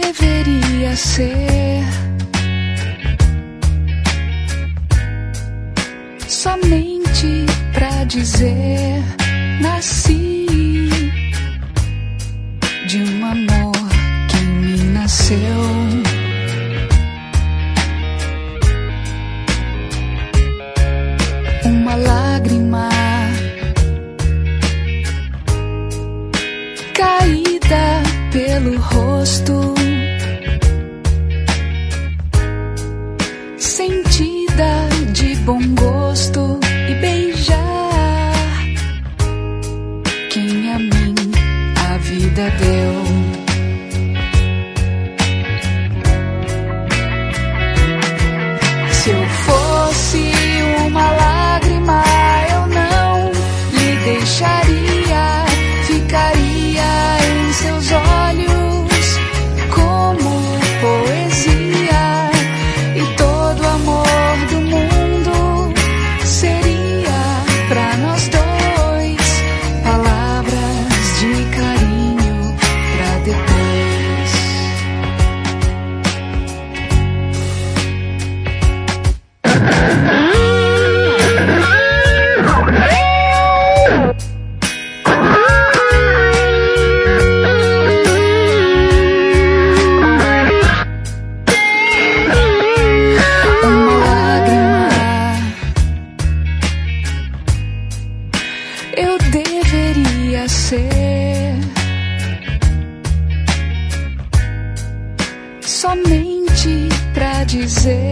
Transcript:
deveria ser somente pra dizer: nasci de um amor que em mim nasceu. Uma lágrima caída pelo rosto, sentida de bom gosto, e beijar quem a mim a vida deu. Se eu fosse uma lágrima, eu não lhe deixaria, ficaria em seus olhos como poesia, e todo amor do mundo seria pra nós dois palavras de carinho pra depois. Eu deveria ser somente pra dizer: